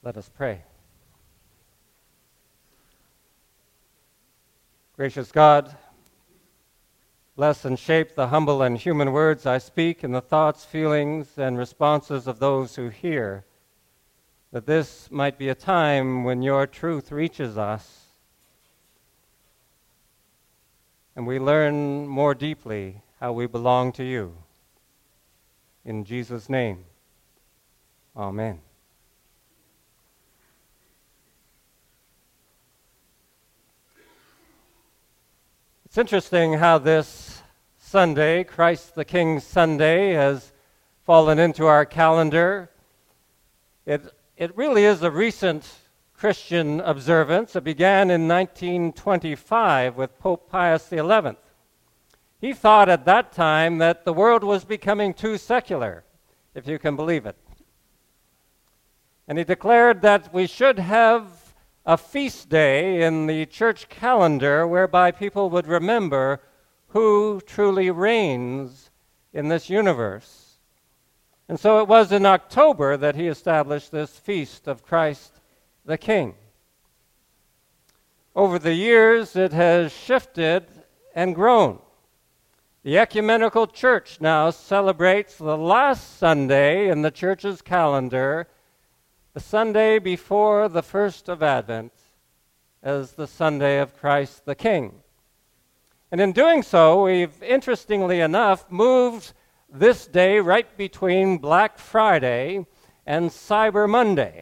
Let us pray. Gracious God, bless and shape the humble and human words I speak and the thoughts, feelings, and responses of those who hear, that this might be a time when your truth reaches us and we learn more deeply how we belong to you. In Jesus' name, amen. It's interesting how this Sunday, Christ the King Sunday, has fallen into our calendar. It really is a recent Christian observance. It began in 1925 with Pope Pius XI. He thought at that time that the world was becoming too secular, if you can believe it. And he declared that we should have a feast day in the church calendar whereby people would remember who truly reigns in this universe. And so it was in October that he established this feast of Christ the King. Over the years, it has shifted and grown. The Ecumenical Church now celebrates the last Sunday in the church's calendar, the Sunday before the first of Advent, as the Sunday of Christ the King. And in doing so, we've, interestingly enough, moved this day right between Black Friday and Cyber Monday.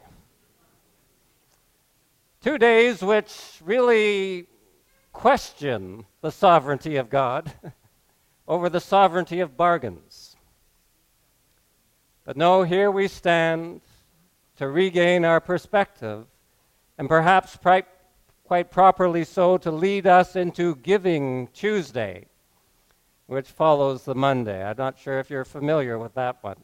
2 days which really question the sovereignty of God over the sovereignty of bargains. But no, here we stand to regain our perspective, and perhaps quite properly so to lead us into Giving Tuesday, which follows the Monday. I'm not sure if you're familiar with that one.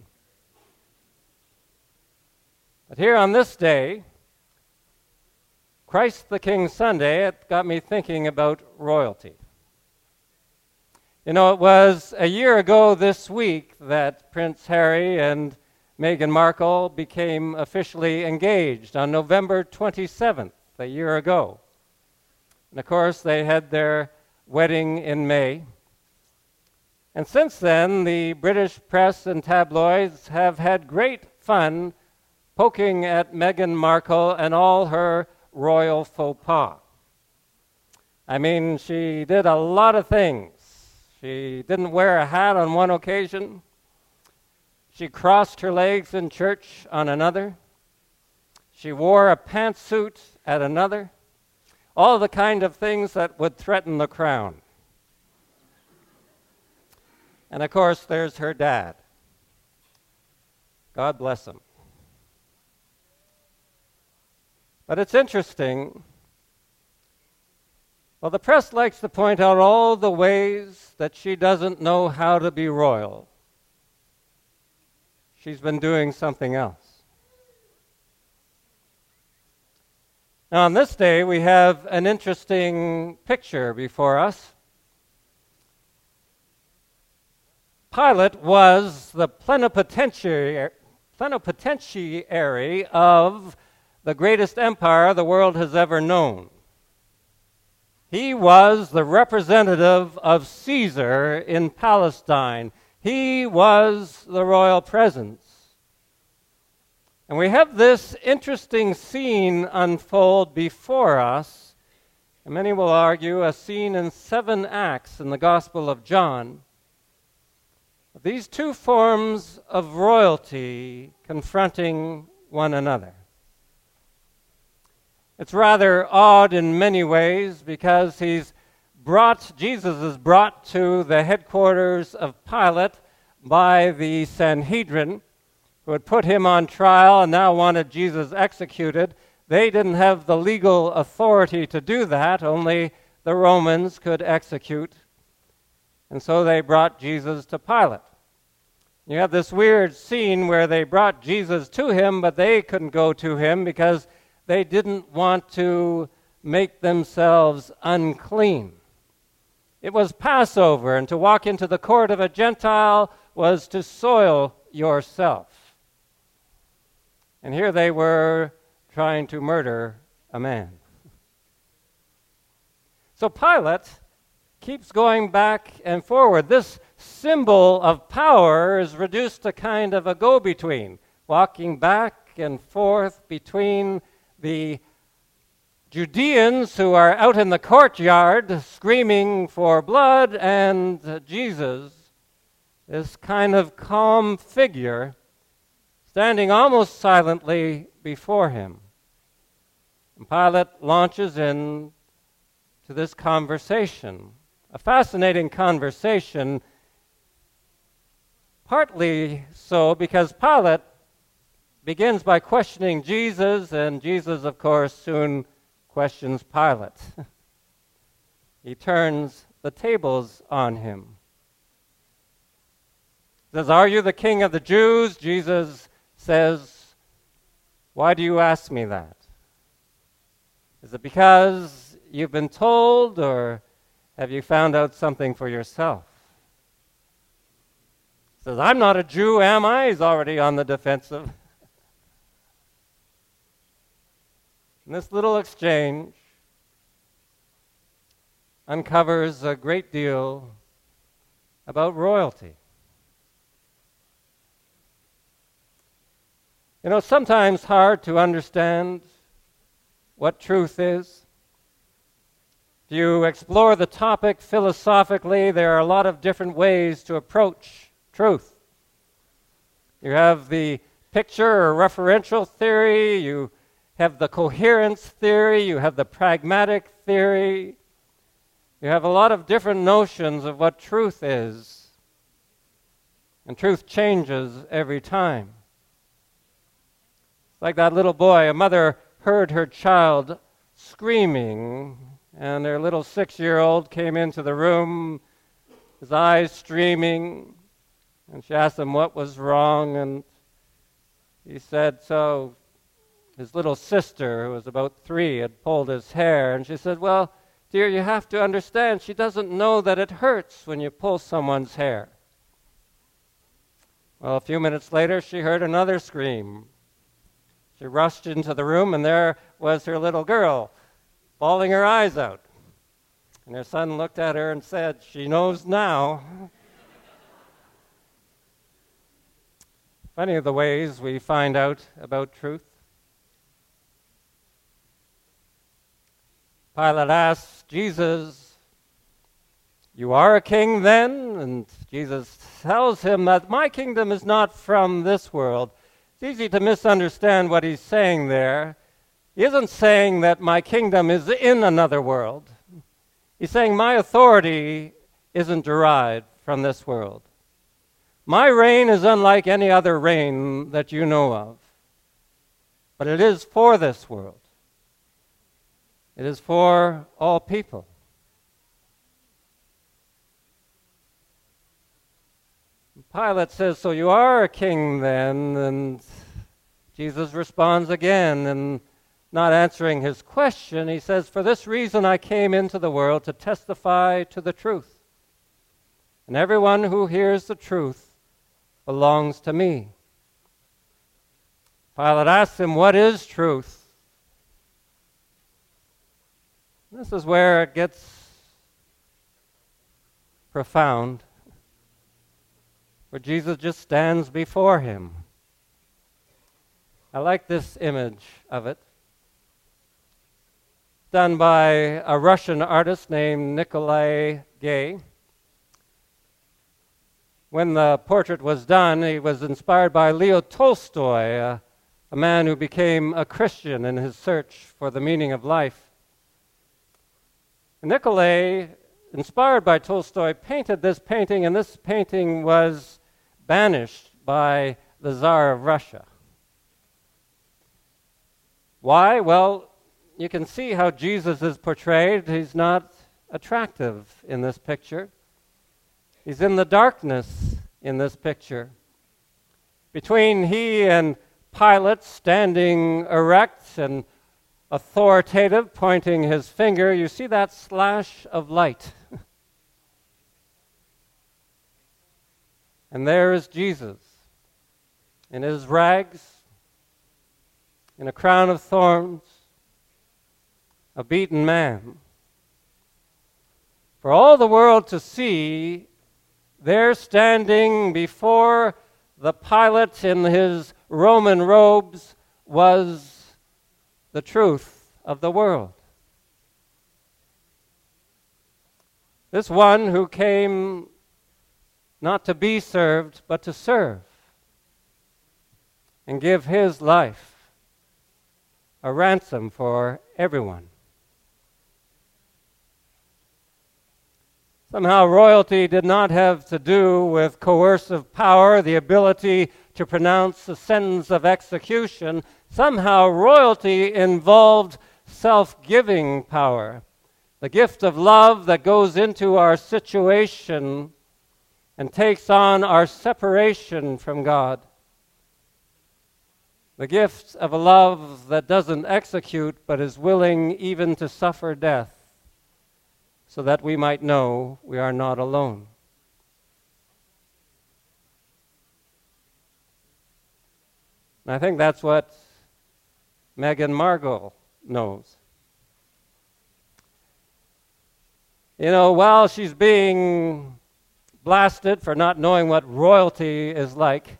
But here on this day, Christ the King Sunday, it got me thinking about royalty. You know, it was a year ago this week that Prince Harry and Meghan Markle became officially engaged on November 27th, a year ago. And of course, they had their wedding in May. And since then, the British press and tabloids have had great fun poking at Meghan Markle and all her royal faux pas. I mean, she did a lot of things. She didn't wear a hat on one occasion. She crossed her legs in church on another. She wore a pantsuit at another. All the kind of things that would threaten the crown. And of course, there's her dad. God bless him. But it's interesting. Well, the press likes to point out all the ways that she doesn't know how to be royal. She's been doing something else. Now, on this day, we have an interesting picture before us. Pilate was the plenipotentiary of the greatest empire the world has ever known. He was the representative of Caesar in Palestine. He was the royal presence. And we have this interesting scene unfold before us, and many will argue a scene in 7 acts in the Gospel of John. These two forms of royalty confronting one another. It's rather odd in many ways because Jesus is brought to the headquarters of Pilate by the Sanhedrin, who had put him on trial and now wanted Jesus executed. They didn't have the legal authority to do that. Only the Romans could execute. And so they brought Jesus to Pilate. You have this weird scene where they brought Jesus to him, but they couldn't go to him because they didn't want to make themselves unclean. It was Passover, and to walk into the court of a Gentile was to soil yourself. And here they were trying to murder a man. So Pilate keeps going back and forward. This symbol of power is reduced to kind of a go-between, walking back and forth between the Judeans who are out in the courtyard screaming for blood and Jesus, this kind of calm figure standing almost silently before him. And Pilate launches into this conversation, a fascinating conversation, partly so because Pilate begins by questioning Jesus, and Jesus, of course, soon questions Pilate. He turns the tables on him. He says, "Are you the king of the Jews?" Jesus says, "Why do you ask me that? Is it because you've been told, or have you found out something for yourself?" He says, "I'm not a Jew, am I?" He's already on the defensive. And this little exchange uncovers a great deal about royalty. You know, it's sometimes hard to understand what truth is. If you explore the topic philosophically, there are a lot of different ways to approach truth. You have the picture or referential theory, you have the coherence theory, you have the pragmatic theory. You have a lot of different notions of what truth is. And truth changes every time. It's like that little boy. A mother heard her child screaming, and their little 6-year-old came into the room, his eyes streaming, and she asked him what was wrong, and he said, so his little sister, who was about 3, had pulled his hair, and she said, "Well, dear, you have to understand, she doesn't know that it hurts when you pull someone's hair." Well, a few minutes later, she heard another scream. She rushed into the room, and there was her little girl, bawling her eyes out. And her son looked at her and said, "She knows now." Funny the ways we find out about truth. Pilate asks Jesus, "You are a king then?" And Jesus tells him that my kingdom is not from this world. It's easy to misunderstand what he's saying there. He isn't saying that my kingdom is in another world. He's saying my authority isn't derived from this world. My reign is unlike any other reign that you know of, but it is for this world. It is for all people. Pilate says, "So you are a king then?" And Jesus responds again, and not answering his question, he says, "For this reason I came into the world, to testify to the truth. And everyone who hears the truth belongs to me." Pilate asks him, "What is truth?" This is where it gets profound, where Jesus just stands before him. I like this image of it, done by a Russian artist named Nikolai Gay. When the portrait was done, he was inspired by Leo Tolstoy, a man who became a Christian in his search for the meaning of life. Nikolai, inspired by Tolstoy, painted this painting, and this painting was banished by the Tsar of Russia. Why? Well, you can see how Jesus is portrayed. He's not attractive in this picture. He's in the darkness in this picture. Between he and Pilate, standing erect and authoritative, pointing his finger, you see that slash of light. And there is Jesus in his rags, in a crown of thorns, a beaten man. For all the world to see, there standing before the Pilate in his Roman robes was the truth of the world. This one who came not to be served, but to serve and give his life a ransom for everyone. Somehow royalty did not have to do with coercive power, the ability to pronounce a sentence of execution. Somehow royalty involved self-giving power, the gift of love that goes into our situation and takes on our separation from God. The gift of a love that doesn't execute but is willing even to suffer death so that we might know we are not alone. And I think that's what Meghan Markle knows. You know, while she's being blasted for not knowing what royalty is like,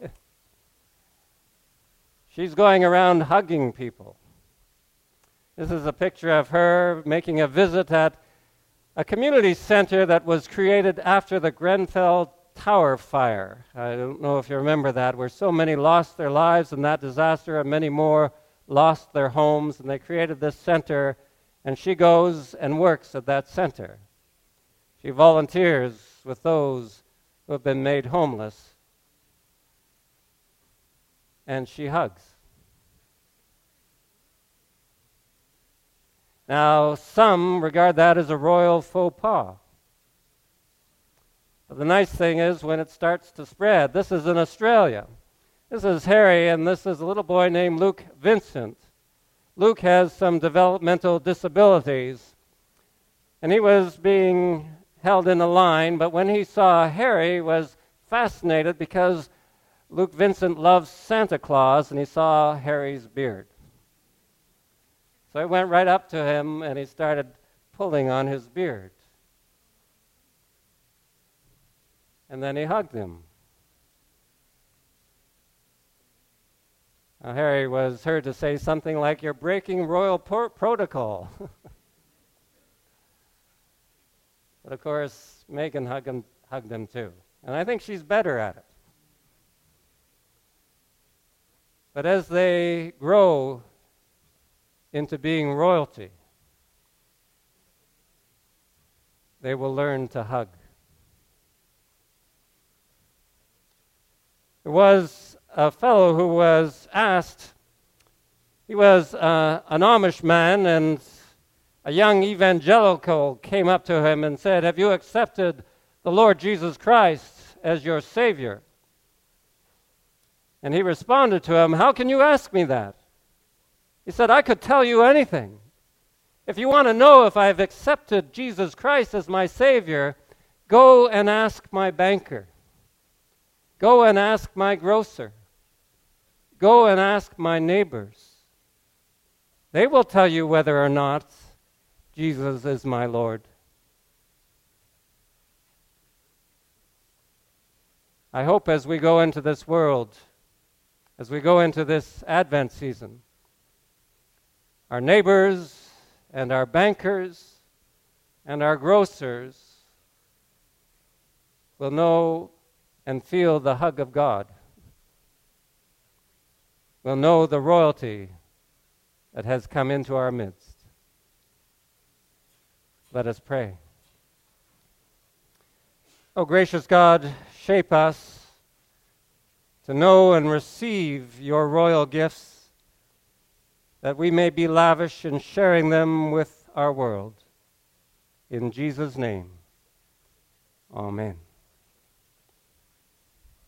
she's going around hugging people. This is a picture of her making a visit at a community center that was created after the Grenfell Tower fire. I don't know if you remember that, where so many lost their lives in that disaster and many more lost their homes, and they created this center, and she goes and works at that center. She volunteers with those who have been made homeless, and she hugs. Now, some regard that as a royal faux pas. But the nice thing is when it starts to spread, this is in Australia. This is Harry, and this is a little boy named Luke Vincent. Luke has some developmental disabilities, and he was being held in a line, but when he saw Harry, was fascinated because Luke Vincent loves Santa Claus, and he saw Harry's beard. So he went right up to him, and he started pulling on his beard. And then he hugged him. Now, Harry was heard to say something like, "You're breaking royal protocol." But of course, Meghan hugged him too. And I think she's better at it. But as they grow into being royalty, they will learn to hug. There was a fellow who was asked, he was an Amish man, and a young evangelical came up to him and said, "Have you accepted the Lord Jesus Christ as your Savior?" And he responded to him, "How can you ask me that?" He said, "I could tell you anything. If you want to know if I've accepted Jesus Christ as my Savior, go and ask my banker. Go and ask my grocer. Go and ask my neighbors. They will tell you whether or not Jesus is my Lord." I hope as we go into this world, as we go into this Advent season, our neighbors and our bankers and our grocers will know and feel the hug of God. Will know the royalty that has come into our midst. Let us pray. Oh, gracious God, shape us to know and receive your royal gifts, that we may be lavish in sharing them with our world. In Jesus' name, amen.